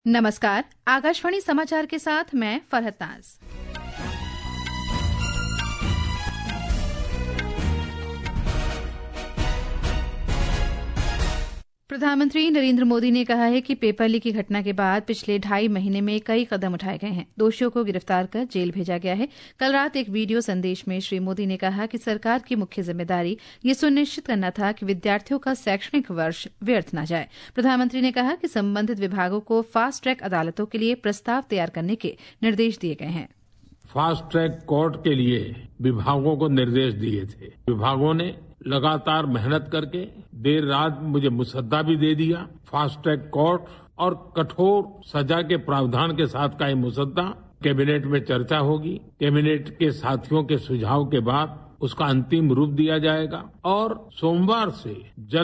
नमस्कार, आकाशवाणी समाचार के साथ मैं फरहत नाज। प्रधानमंत्री नरेंद्र मोदी ने कहा है कि पेपर लीक की घटना के बाद पिछले 2.5 महीने में कई कदम उठाए गए हैं। दोषियों को गिरफ्तार कर जेल भेजा गया है। कल रात एक वीडियो संदेश में श्री मोदी ने कहा कि सरकार की मुख्य जिम्मेदारी ये सुनिश्चित करना था कि विद्यार्थियों का शैक्षणिक वर्ष व्यर्थ न जाए। प्रधानमंत्री ने कहा कि संबंधित विभागों को फास्ट ट्रैक अदालतों के लिए प्रस्ताव तैयार करने के निर्देश दिए गए हैं। फास्ट ट्रैक कोर्ट के लिए विभागों को निर्देश दिए थे। विभागों ने लगातार मेहनत करके देर रात मुझे मुसद्दा भी दे दिया। फास्ट ट्रैक कोर्ट और कठोर सजा के प्रावधान के साथ का ये मुसद्दा कैबिनेट में चर्चा होगी। कैबिनेट के साथियों के सुझाव के बाद उसका अंतिम रूप दिया जाएगा और सोमवार से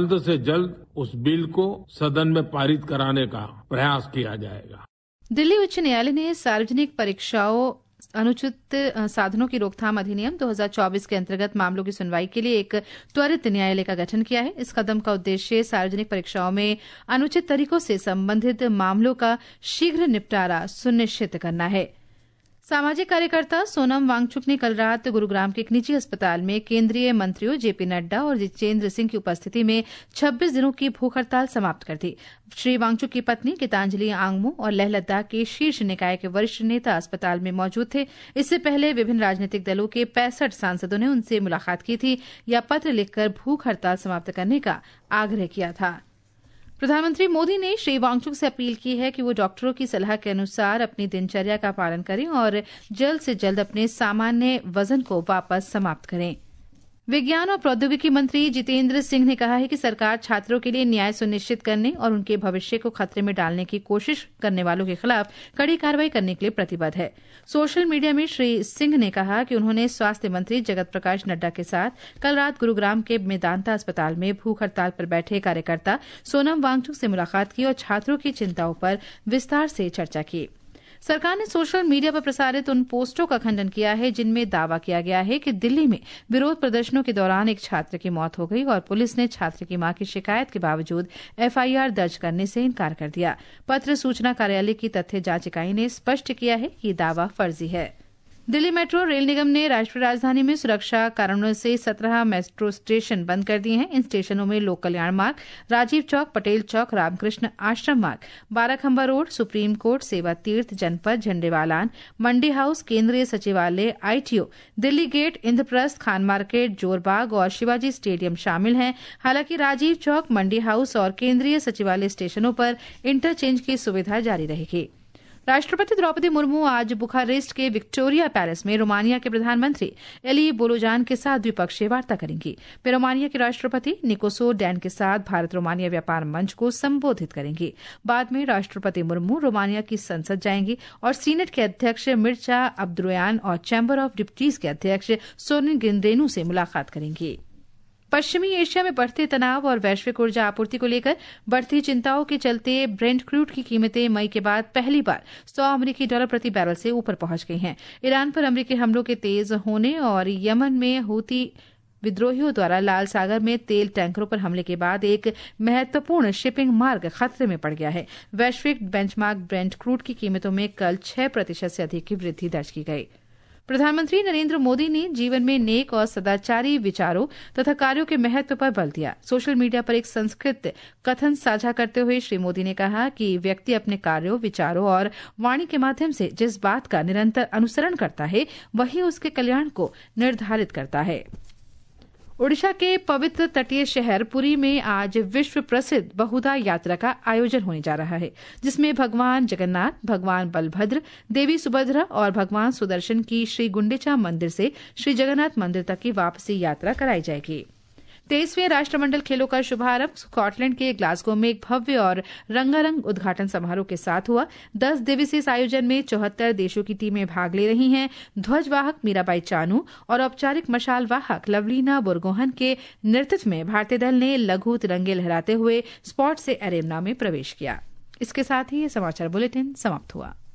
जल्द उस बिल को सदन में पारित कराने का प्रयास किया जाएगा। दिल्ली उच्च न्यायालय ने सार्वजनिक परीक्षाओं अनुचित साधनों की रोकथाम अधिनियम 2024 के अंतर्गत मामलों की सुनवाई के लिए एक त्वरित न्यायालय का गठन किया है। इस कदम का उद्देश्य सार्वजनिक परीक्षाओं में अनुचित तरीकों से संबंधित मामलों का शीघ्र निपटारा सुनिश्चित करना है। सामाजिक कार्यकर्ता सोनम वांगचुक ने कल रात गुरुग्राम के एक निजी अस्पताल में केंद्रीय मंत्रियों जेपी नड्डा और जितेंद्र सिंह की उपस्थिति में 26 दिनों की भूख हड़ताल समाप्त कर दी। श्री वांगचुक की पत्नी गीतांजलि आंगमू और लेह लद्दाख के शीर्ष निकाय के वरिष्ठ नेता अस्पताल में मौजूद थे। इससे पहले विभिन्न राजनीतिक दलों के 65 सांसदों ने उनसे मुलाकात की थी या पत्र लिखकर भूख हड़ताल समाप्त करने का आग्रह किया था। प्रधानमंत्री मोदी ने श्री वांगचुक से अपील की है कि वो डॉक्टरों की सलाह के अनुसार अपनी दिनचर्या का पालन करें और जल्द से जल्द अपने सामान्य वजन को वापस समाप्त करें। विज्ञान और प्रौद्योगिकी मंत्री जितेंद्र सिंह ने कहा है कि सरकार छात्रों के लिए न्याय सुनिश्चित करने और उनके भविष्य को खतरे में डालने की कोशिश करने वालों के खिलाफ कड़ी कार्रवाई करने के लिए प्रतिबद्ध है। सोशल मीडिया में श्री सिंह ने कहा कि उन्होंने स्वास्थ्य मंत्री जगत प्रकाश नड्डा के साथ कल रात गुरुग्राम के मेदांता अस्पताल में भूख हड़ताल पर बैठे कार्यकर्ता सोनम वांगचुक से मुलाकात की और छात्रों की चिंताओं पर विस्तार से चर्चा की। सरकार ने सोशल मीडिया पर प्रसारित उन पोस्टों का खंडन किया है जिनमें दावा किया गया है कि दिल्ली में विरोध प्रदर्शनों के दौरान एक छात्र की मौत हो गई और पुलिस ने छात्र की मां की शिकायत के बावजूद एफआईआर दर्ज करने से इनकार कर दिया। पत्र सूचना कार्यालय की तथ्य जांच इकाई ने स्पष्ट किया है कि दावा फर्जी है। दिल्ली मेट्रो रेल निगम ने राष्ट्रीय राजधानी में सुरक्षा कारणों से 17 मेट्रो स्टेशन बंद कर दिए हैं। इन स्टेशनों में लोक कल्याण मार्ग, राजीव चौक, पटेल चौक, रामकृष्ण आश्रम मार्ग, बाराखंबा रोड, सुप्रीम कोर्ट, सेवा तीर्थ, जनपद, झंडेवालान, मंडी house, Kendriya Sachivalaya, ITO, Delhi gate, Indraprastha, Khan market, Jorbagh और शिवाजी स्टेडियम शामिल हैं। हालांकि राजीव चौक, मंडी हाउस और केंद्रीय सचिवालय स्टेशनों पर इंटरचेंज की सुविधा जारी रहेगी। राष्ट्रपति द्रौपदी मुर्मू आज बुखारेस्ट के विक्टोरिया पैलेस में रोमानिया के प्रधानमंत्री एली बोलोजान के साथ द्विपक्षीय वार्ता करेंगी। वे रोमानिया के राष्ट्रपति निकोसो डैन के साथ भारत रोमानिया व्यापार मंच को संबोधित करेंगी। बाद में राष्ट्रपति मुर्मू रोमानिया की संसद जाएंगी और सीनेट के अध्यक्ष मिर्चा अब्दुरयान और चैम्बर ऑफ डिप्टीज के अध्यक्ष सोनिन गिंद्रेनू से मुलाकात करेंगी। पश्चिमी एशिया में बढ़ते तनाव और वैश्विक ऊर्जा आपूर्ति को लेकर बढ़ती चिंताओं के चलते ब्रेंट क्रूड की कीमतें मई के बाद पहली बार $100 प्रति बैरल से ऊपर पहुंच गई हैं। ईरान पर अमेरिकी हमलों के तेज होने और यमन में हूती विद्रोहियों द्वारा लाल सागर में तेल टैंकरों पर हमले के बाद एक महत्वपूर्ण शिपिंग मार्ग खतरे में पड़ गया है। वैश्विक बेंचमार्क ब्रेंट क्रूड की कीमतों में कल 6% से अधिक की वृद्धि दर्ज की गई। प्रधानमंत्री नरेंद्र मोदी ने जीवन में नेक और सदाचारी विचारों तथा कार्यों के महत्व पर बल दिया। सोशल मीडिया पर एक संस्कृत कथन साझा करते हुए श्री मोदी ने कहा कि व्यक्ति अपने कार्यों, विचारों और वाणी के माध्यम से जिस बात का निरंतर अनुसरण करता है वही उसके कल्याण को निर्धारित करता है। ओडिशा के पवित्र तटीय शहर पुरी में आज विश्व प्रसिद्ध बहुधा यात्रा का आयोजन होने जा रहा है, जिसमें भगवान जगन्नाथ, भगवान बलभद्र, देवी सुभद्रा और भगवान सुदर्शन की श्री गुंडिचा मंदिर से श्री जगन्नाथ मंदिर तक की वापसी यात्रा कराई जाएगी। 23वें राष्ट्रमंडल खेलों का शुभारंभ स्कॉटलैंड के ग्लासगो में एक भव्य और रंगारंग उद्घाटन समारोह के साथ हुआ। 10 दिवसीय इस आयोजन में 74 देशों की टीमें भाग ले रही हैं। ध्वजवाहक मीराबाई चानू और औपचारिक मशाल वाहक लवलीना बोरगोहन के नेतृत्व में भारतीय दल ने लघु तिरंगे लहराते हुए स्पॉट से एरेना में प्रवेश किया। इसके साथ ही ये समाचार बुलेटिन समाप्त हुआ।